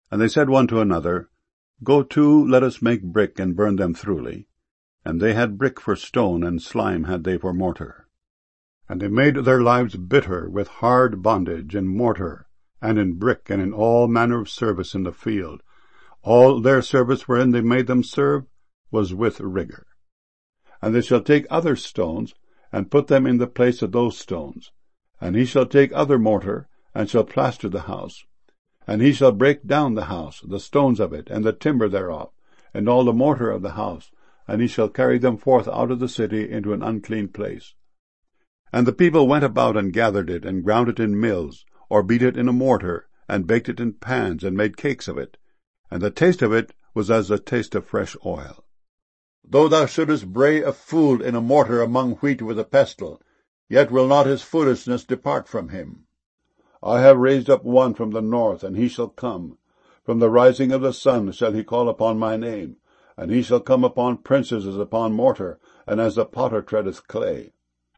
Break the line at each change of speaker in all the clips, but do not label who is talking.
And they said one to another, Go to, let us make brick, and burn them throughly. And they had brick for stone, and slime had they for mortar. And they made their lives bitter with hard bondage, in mortar, and in brick, and in all manner of service in the field. All their service wherein they made them serve was with rigor. And they shall take other stones, and put them in the place of those stones. And he shall take other mortar, and shall plaster the house. And he shall break down the house, the stones of it, and the timber thereof, and all the mortar of the house, and he shall carry them forth out of the city into an unclean place. And the people went about and gathered it, and ground it in mills, or beat it in a mortar, and baked it in pans, and made cakes of it. And the taste of it was as the taste of fresh oil. Though thou shouldest bray a fool in a mortar among wheat with a pestle, yet will not his foolishness depart from him. I have raised up one from the north, and he shall come. From the rising of the sun shall he call upon my name, and he shall come upon princes as upon mortar, and as the potter treadeth clay.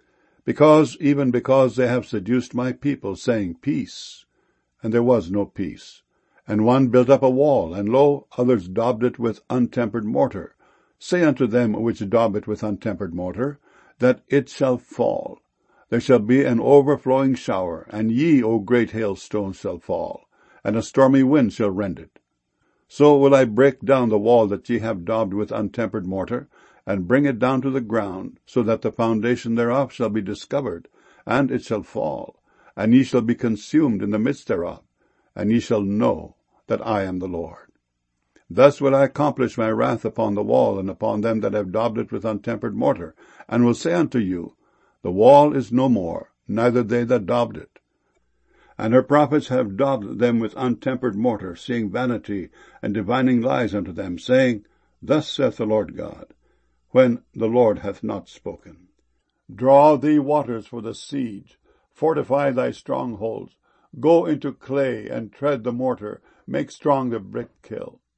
Because they have seduced my people, saying, Peace, and there was no peace. And one built up a wall, and lo, others daubed it with untempered mortar. Say unto them which daub it with untempered mortar, that it shall fall. There shall be an overflowing shower, and ye, O great hailstones, shall fall, and a stormy wind shall rend it. So will I break down the wall that ye have daubed with untempered mortar, and bring it down to the ground, so that the foundation thereof shall be discovered, and it shall fall, and ye shall be consumed in the midst thereof, and ye shall know that I am the Lord. Thus will I accomplish my wrath upon the wall, and upon them that have daubed it with untempered mortar, and will say unto you, The wall is no more, neither they that daubed it. And her prophets have daubed them with untempered mortar, seeing vanity, and divining lies unto them, saying, Thus saith the Lord God, when the Lord hath not spoken. Draw thee waters for the siege, fortify thy strongholds, go into clay, and tread the mortar, make strong the brick kiln.